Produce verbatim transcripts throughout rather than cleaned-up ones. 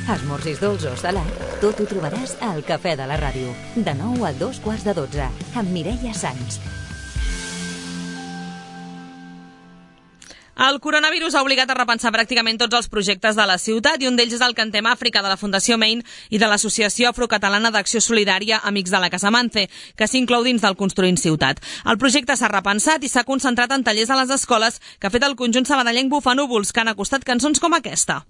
Esmorzis dolç o salat, tot ho trobaràs al Cafè de la Ràdio, de nou a dos quarts de dotze, amb Mireia Sans. El coronavirus ha obligat a repensar pràcticament tots els projectes de la ciutat i un d'ells és el Cantem Àfrica de la Fundació Main i de l'Associació Afrocatalana d'Acció Solidària Amics de la Casamance, que s'inclou dins del Construint Ciutat. El projecte s'ha repensat i s'ha concentrat en tallers a les escoles que ha fet el conjunt sabadellenc Bufanúvols, que han acostat cançons com aquesta.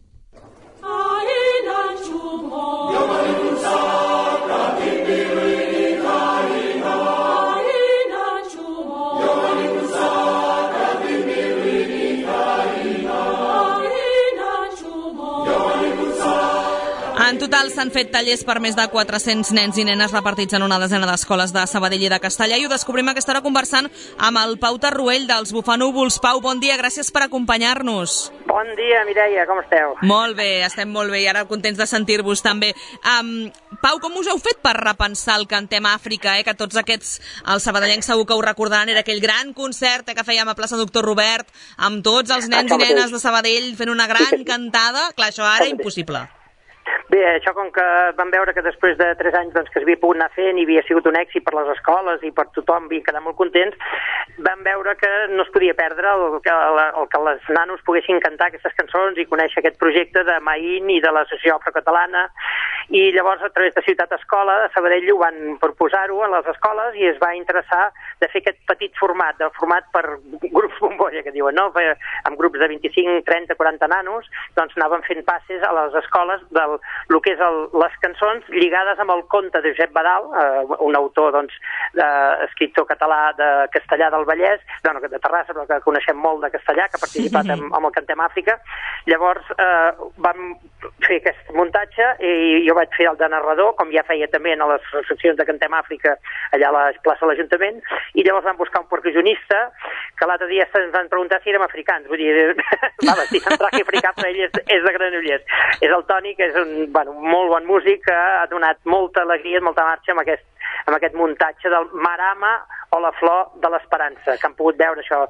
En total s'han fet tallers per més de quatre-cents nens i nenes repartits en una desena d'escoles de Sabadell i de Castellà i ho descobrim a aquesta hora conversant amb el Pau Tarruell dels Bufanúvols. Pau, bon dia, gràcies per acompanyar-nos. Bon dia, Mireia, com esteu? Molt bé, estem molt bé i ara contents de sentir-vos també. Um, Pau, com us heu fet per repensar el Cantem Àfrica, eh? Que tots aquests, els sabadellencs segur que ho recordaran, era aquell gran concert eh, que fèiem a plaça Doctor Robert amb tots els nens i nenes de Sabadell fent una gran cantada. Clar, això ara impossible. Bé, això com que vam veure que després de tres anys doncs, que s'havia pogut anar fent i havia sigut un èxit per les escoles i per tothom, havien quedat molt contents, vam veure que no es podia perdre el que, el que les nanos poguessin cantar aquestes cançons i conèixer aquest projecte de Main i de l'Associació Afrocatalana. I llavors, a través de Ciutat Escola, de Sabadell, ho van proposar-ho a les escoles i es va interessar de fer aquest petit format, de format per grups bombolla, que diuen, no? Amb grups de vint-i-cinc, trenta, quaranta nanos, doncs anaven fent passes a les escoles del el que és el, les cançons lligades amb el conte de Josep Badal, eh, un autor, doncs, eh, escriptor català de Castellà del Vallès, bueno, de Terrassa, però que coneixem molt de Castellà, que ha participat en, en el Cantem Àfrica. Llavors eh, vam fer aquest muntatge i jo vaig fer el de narrador, com ja feia també en les seccions de Cantem Àfrica allà a la plaça de l'Ajuntament, i llavors vam buscar un percussionista que l'altre dia ens van preguntar si érem africans, vull dir, va vestir en traje africà, però ell és, és de Granollers. És el Toni, que és un, bueno, un molt bon músic, que ha donat molta alegria, molta marxa amb aquest, amb aquest muntatge del Marama o la Flor de l'Esperança, que han pogut veure això,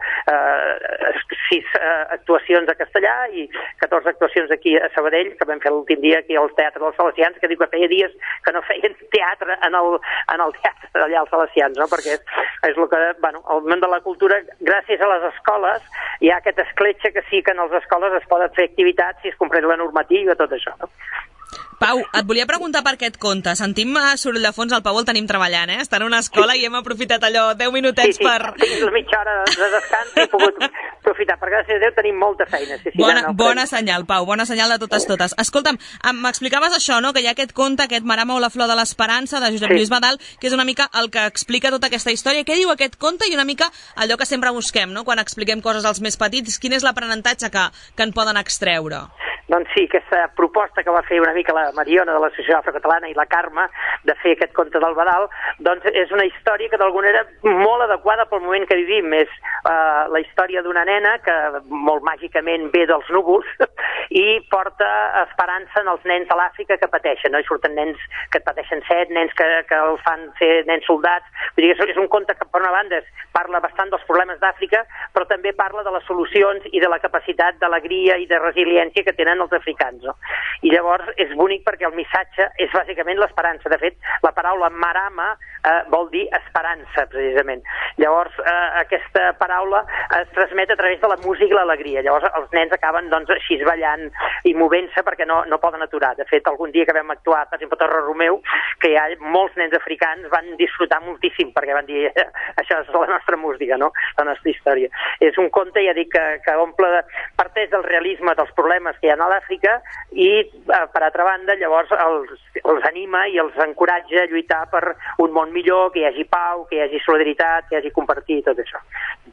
eh, sis eh, actuacions a Castellà i catorze actuacions aquí a Sabadell, que vam fer l'últim dia aquí al Teatre dels Salesians, que diu que feia dies que no feien teatre en el, en el teatre allà als Salesians, no? Perquè és, és el que, bueno, el món de la cultura, gràcies a les escoles, hi ha aquest escletxa que sí que en les escoles es poden fer activitats si es compleix la normativa, tot això, no? Pau, et volia preguntar per aquest conte. Sentim soroll de fons, el Pau el tenim treballant, eh? Està en una escola i hem aprofitat allò deu minutets sí, sí, per... Sí, sí, la mitja hora de descans he pogut aprofitar, perquè gràcies a Déu tenim molta feina. Sí, sí, bona, no, bona senyal, Pau, bona senyal de totes totes. Escolta'm, m'explicaves això, no?, que hi ha aquest conte, aquest Marama o la Flor de l'Esperança, de Josep sí. Lluís Badal, que és una mica el que explica tota aquesta història. Què diu aquest conte i una mica allò que sempre busquem, no?, quan expliquem coses als més petits, quin és l'aprenentatge que, que en poden extreure? Doncs sí, aquesta proposta que va fer una mica la Mariona de l'Associació Afrocatalana i la Carme de fer aquest conte del Badal, doncs és una història que d'alguna manera molt adequada pel moment que vivim. És uh, la història d'una nena que molt màgicament ve dels núvols i porta esperança en els nens de l'Àfrica que pateixen, no? I surten nens que pateixen set, nens que, que els fan ser nens soldats. Vull dir, és un conte que per una banda parla bastant dels problemes d'Àfrica, però també parla de les solucions i de la capacitat d'alegria i de resiliència que tenen els africans, no? I llavors és bonic perquè el missatge és bàsicament l'esperança. De fet, la paraula Marama eh, vol dir esperança, precisament. Llavors, eh, aquesta paraula es transmet a través de la música i l'alegria. Llavors, els nens acaben, doncs, així ballant i movent-se perquè no, no poden aturar. De fet, algun dia que vam actuar, per exemple, a Torre Romeu, que hi ha molts nens africans van disfrutar moltíssim perquè van dir, eh, això és la nostra música, no?, la nostra història. És un conte, ja dic, que, que omple, parteix del realisme dels problemes que hi ha a l'Àfrica i, per altra banda, llavors els, els anima i els encoratja a lluitar per un món millor, que hi hagi pau, que hi hagi solidaritat, que hi hagi compartir, tot això.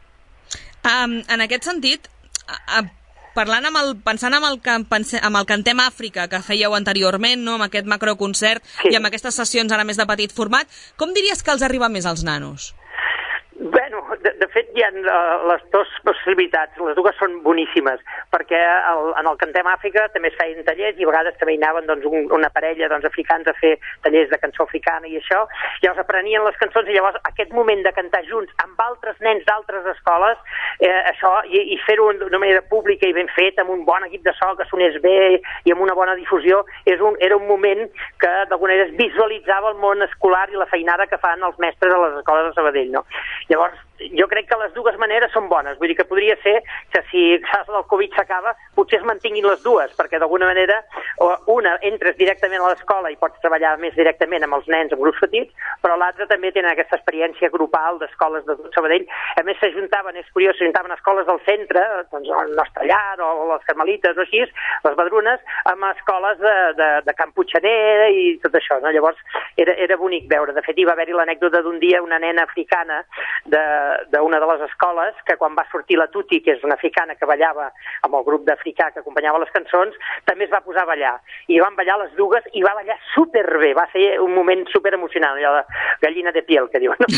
Um, en aquest sentit, uh, parlant amb el, pensant amb el, amb el Cantem Àfrica que fèieu anteriorment, no?, amb aquest macroconcert sí. I amb aquestes sessions ara més de petit format, com diries que els arriba més als nanos? Bueno, de, de fet, hi ha les dues possibilitats, les dues són boníssimes, perquè el, en el Cantem Àfrica també es feien tallers i a vegades també hi anaven doncs, un, una parella doncs, africans a fer tallers de cançó africana i això, i els aprenien les cançons i llavors aquest moment de cantar junts amb altres nens d'altres escoles, eh, això, i, i fer-ho d'una manera pública i ben fet, amb un bon equip de so que sonés bé i amb una bona difusió, és un, era un moment que d'alguna manera es visualitzava el món escolar i la feinada que fan els mestres a les escoles de Sabadell, no? Llavors, jo crec que les dues maneres són bones, vull dir que podria ser que si el Covid s'acaba, potser es mantinguin les dues, perquè d'alguna manera una entres directament a l'escola i pots treballar més directament amb els nens, amb grups petits, però l'altra també tenen aquesta experiència grupal d'escoles de tot Sabadell. A més, s'ajuntaven, és curiós, s'ajuntaven escoles del centre, doncs el nostre llar o les Carmelites o així, les Badrunes, amb escoles de, de, de Camp Puigxanera i tot això, no? Llavors era, era bonic veure. De fet, hi va haver-hi l'anècdota d'un dia una nena africana de d'una de les escoles, que quan va sortir la Tuti, que és una africana que ballava amb el grup d'africà que acompanyava les cançons, també es va posar a ballar. I van ballar les dues i va ballar superbé. Va ser un moment super emocionant, allò de gallina de piel, que diuen. No?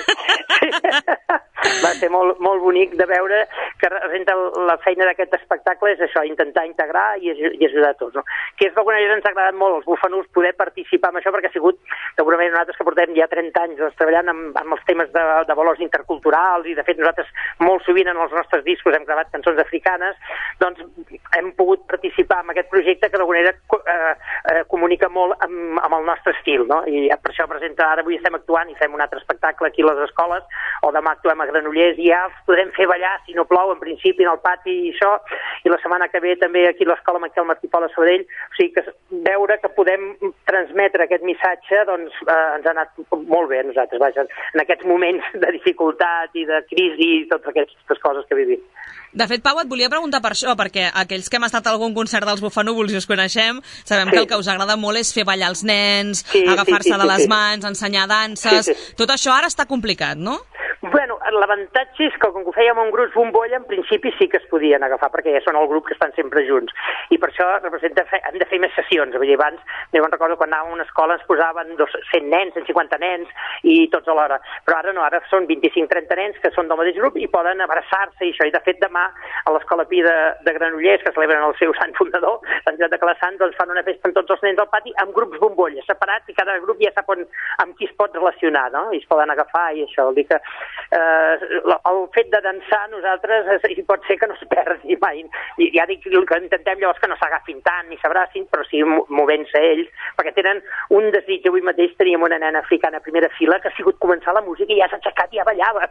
Va ser molt, molt bonic de veure que la feina d'aquest espectacle és això, intentar integrar i, i ajudar a tots. No? Que és d'alguna manera ens ha agradat molt als bufanús poder participar en això, perquè ha sigut, d'alguna manera, nosaltres que portem ja trenta anys doncs, treballant amb, amb els temes de, de valors interculturals, i de fet nosaltres molt sovint en els nostres discos hem gravat cançons africanes, doncs hem pogut participar en aquest projecte que d'alguna manera eh, eh, comunica molt amb, amb el nostre estil, no? I per això presenta, ara avui estem actuant i fem un altre espectacle aquí a les escoles, o demà actuem a Granollers i ja els podrem fer ballar, si no plou, en principi en el pati i això, i la setmana que ve també aquí a l'escola Miquel Martí Pol a Sabadell, o sigui que veure que podem transmetre aquest missatge, doncs eh, ens ha anat molt bé a nosaltres, vaja, en aquests moments de dificultat i de crisi i totes aquestes coses que vivim. De fet, Pau, et volia preguntar per això, perquè aquells que hem estat a algun concert dels Bufanúvols i us coneixem, sabem sí. que el que us agrada molt és fer ballar els nens, sí, agafar-se sí, sí, de les sí, mans, sí. ensenyar danses... Sí, sí. Tot això ara està complicat, no? Bueno, l'avantatge és que com que ho fèiem amb grups bombolla, en principi sí que es podien agafar, perquè ja són el grup que estan sempre junts. I per això representa fe, hem de fer més sessions. Vull dir, abans, jo recordo quan anàvem a una escola ens posaven cent nens, cent cinquanta nens, i tots alhora. Però ara no, ara són vint-i-cinc trenta nens que són del mateix grup i poden abraçar-se i això. I de fet demà a l'Escola Pi de, de Granollers, que celebren el seu sant fundador, Sant Joan de Calassant, doncs fan una festa amb tots els nens al pati amb grups bombolla separats i cada grup ja sap on, amb qui es pot relacionar, no? I es poden agafar i això. Vol dir que Eh, el fet de dansar nosaltres eh, pot ser que no es perdi mai, i ja dic que intentem llavors que no s'agafin tant ni s'abracin, però sí movent-se ells, perquè tenen un desig. Avui mateix teníem una nena africana a primera fila que ha sigut començar la música i ja s'ha aixecat i ja ballava.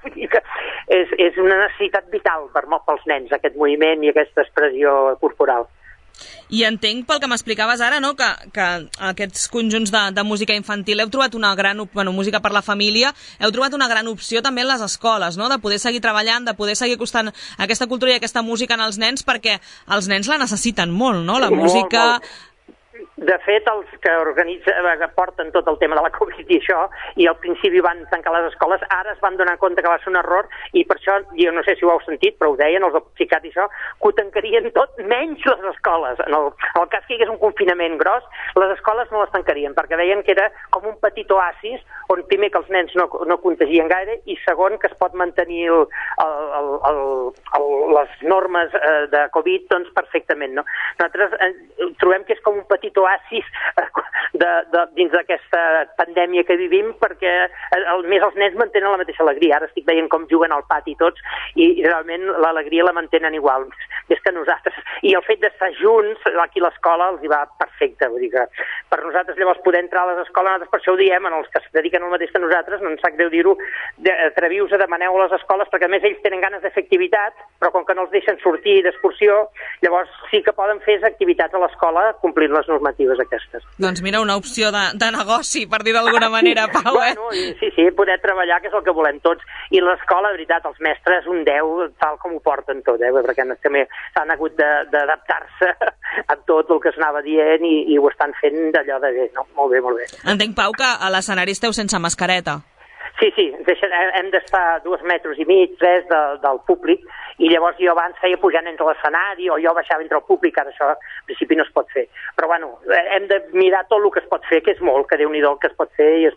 és, és una necessitat vital per, pels nens, aquest moviment i aquesta expressió corporal. I entenc pel que m'explicaves ara, no?, que, que aquests conjunts de, de música infantil heu trobat una gran, bueno, música per la família, heu trobat una gran opció també en les escoles, no?, de poder seguir treballant, de poder seguir acostant aquesta cultura i aquesta música en els nens, perquè els nens la necessiten molt, no?, la música... Molt, molt. De fet, els que organitzen, que porten tot el tema de la Covid i això, i al principi van tancar les escoles, ara es van donar compte que va ser un error, i per això, jo no sé si ho heu sentit, però ho deien els del Psicat i això, que ho tancarien tot, menys les escoles. En el, en el cas que hi hagués un confinament gros, les escoles no les tancarien, perquè deien que era com un petit oasis, on primer que els nens no, no contagien gaire, i segon que es pot mantenir el, el, el, el, les normes eh, de Covid doncs, perfectament. No? Nosaltres eh, trobem que és com un petit oasis de, de, dins d'aquesta pandèmia que vivim, perquè el, més els nens mantenen la mateixa alegria. Ara estic veient com juguen al pati tots i, i realment l'alegria la mantenen igual, més que nosaltres. I el fet d'estar junts aquí a l'escola els hi va perfecte. Vull dir que per nosaltres llavors poder entrar a les escoles, nosaltres per això ho diem, en els que es dediquen al mateix que nosaltres, no ens sap greu dir-ho, atreviu-vos a demaneu a les escoles, perquè a més ells tenen ganes de fer activitat, però com que no els deixen sortir d'excursió, llavors sí que poden fer activitats a l'escola complint les normatives aquestes. Doncs mira, una opció de, de negoci, per dir d'alguna manera, Pau, eh? Bueno, sí, sí, poder treballar, que és el que volem tots. I l'escola, de veritat, els mestres, un deu, tal com ho porten tot, eh? Perquè també han hagut d'adaptar-se a tot el que s'anava dient i, i ho estan fent d'allò de bé, no? Molt bé, molt bé. Entenc, Pau, que a l'escenari esteu sense mascareta. Sí, sí, hem d'estar dos metres i mig, tres de, del públic, i llavors jo abans feia pujar nens a l'escenari o jo baixava entre el públic, ara això en principi no es pot fer. Però bueno, hem de mirar tot el que es pot fer, que és molt, que Déu-n'hi-do el que es pot fer i es pot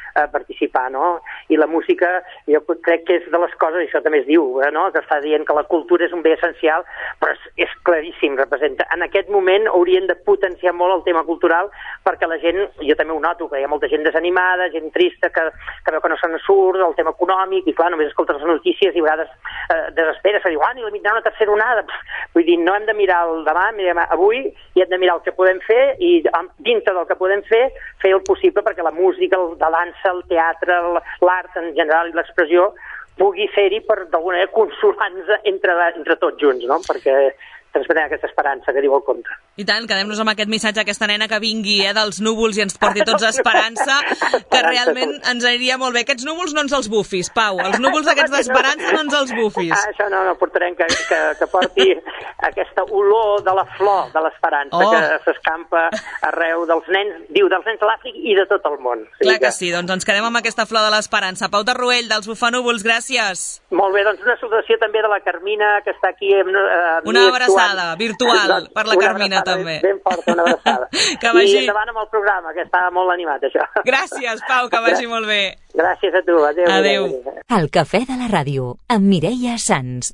eh, participar, no? I la música, jo crec que és de les coses, això també es diu, eh, no? Que està dient que la cultura és un bé essencial, però és, és claríssim, representa. En aquest moment haurien de potenciar molt el tema cultural, perquè la gent, jo també ho noto, que hi ha molta gent desanimada, gent trista, que, que veu que no se'n surt, el tema econòmic, i clar, només escoltes les notícies i a vegades eh, desesperes, que diu, ah, ni la mitjana una tercera onada. Pff, vull dir, no hem de mirar el demà, mirem avui, i hem de mirar el que podem fer, i dintre del que podem fer, fer el possible perquè la música, el, la dansa, el teatre, l'art en general i l'expressió pugui ser-hi per d'alguna manera consolar-nos entre, entre tots junts, no? Perquè transmetem aquesta esperança que diu el conte. I tant, quedem-nos amb aquest missatge, aquesta nena que vingui eh, dels núvols i ens porti tots esperança, que realment ens aniria molt bé. Aquests núvols no ens els bufis, Pau, els núvols aquests d'esperança no ens els bufis. Ah, això no, no, portarem que, que, que porti aquesta olor de la flor de l'esperança, oh, que s'escampa arreu dels nens, diu, dels nens de l'Àfrica i de tot el món. O sigui Clar que, que sí, doncs ens quedem amb aquesta flor de l'esperança. Pau Tarruell, dels Bufanúvols, gràcies. Molt bé, doncs una salutació també de la Carmina, que està aquí amb, eh, una abraçada virtual doncs, per la Carmina també. Ben forta, una abraçada. Que vagi... I endavant amb el programa, que estava molt animat, això. Gràcies, Pau, que vagi molt bé. Gràcies a tu. Adéu. Adéu. El Cafè de la Ràdio, amb Mireia Sans.